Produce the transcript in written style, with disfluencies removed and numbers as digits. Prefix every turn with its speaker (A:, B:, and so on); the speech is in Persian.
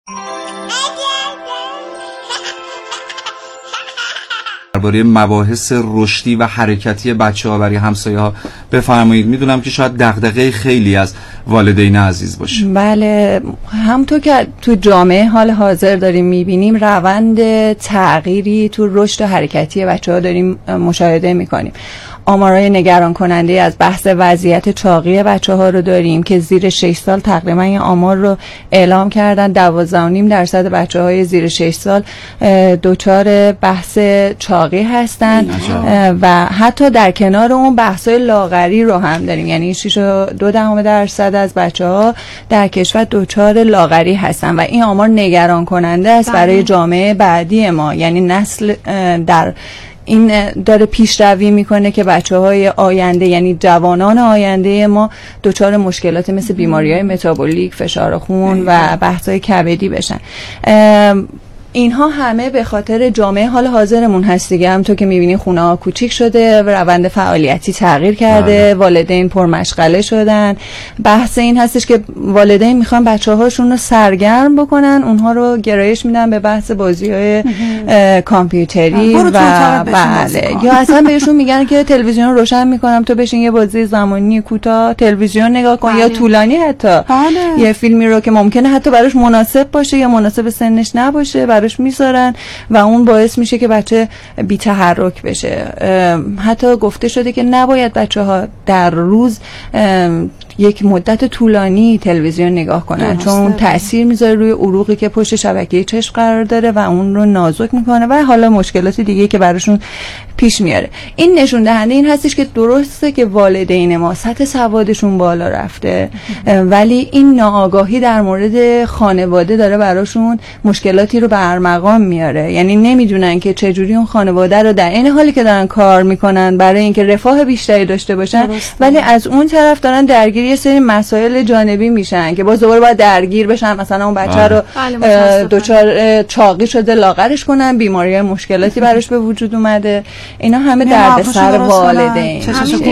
A: درباره مباحث رشدی و حرکتی بچه‌ها برای همسایه‌ها بفرمایید. میدونم که شاید دغدغه خیلی از والدین عزیز باشه.
B: بله، همونطور که تو جامعه حال حاضر داریم میبینیم روند تغییری تو رشد و حرکتی بچه‌ها داریم مشاهده میکنیم. آمارای نگران کننده از بحث وضعیت چاقی بچه‌ها رو داریم که زیر 6 سال تقریبا این آمار رو اعلام کردن. 12.5% بچه‌های زیر 6 سال دچار بحث چاقی هستن و حتی در کنار اون بحث‌های لاغری رو هم داریم، یعنی 6.2% از بچه‌ها در کشور دچار لاغری هستن و این آمار نگران کننده است برای جامعه بعدی ما. یعنی نسل در این داره پیشروی میکنه که بچه‌های آینده، یعنی جوانان آینده ما، دچار مشکلات مثل بیماری‌های متابولیک، فشار خون و بحث‌های کبدی بشن. اینها همه به خاطر جامعه حال حاضرمون هست دیگه. همونطور که می‌بینین خونه‌ها کوچیک شده و روند فعالیتی تغییر کرده، والدین پرمشغله شدن. بحث این هستش که والدین میخوان بچه‌هاشون رو سرگرم بکنن، اونها رو گرایش میدن به بحث بازی‌های کامپیوتری و بله، یا اصلا بهشون میگن که تلویزیون رو روشن میکنم تو بشین یه بازی زمانی کوتاه تلویزیون نگاه کن، یا طولانی حتی یه فیلمی رو که ممکنه حتی براش مناسب باشه یا مناسب سنش نباشه براش میذارن و اون باعث میشه که بچه بی تحرک بشه. حتی گفته شده که نباید بچه‌ها در روز یک مدت طولانی تلویزیون نگاه کنن، چون تأثیر میذاره روی عروقی که پشت شبکه چشم قرار داره و اون رو نازک میکنه و حالا مشکلات دیگه که براشون پیش میاره. این نشون دهنده این هستش که درسته که والدین ما سطح سوادشون بالا رفته، ولی این ناآگاهی در مورد خانواده داره براشون مشکلاتی رو به ارمغان میاره. یعنی نمیدونن که چجوری اون خانواده رو در این حالی که دارن کار میکنن برای اینکه رفاه بیشتری داشته باشن، ولی از اون طرف دارن درگیر یه سری مسائل جانبی میشن که باز دوباره باید درگیر بشن، مثلا اون بچه رو دچار چاقی شده لاغرش کنن، بیماری مشکلاتی براش به وجود اومده. اینا همه دردسر والدین.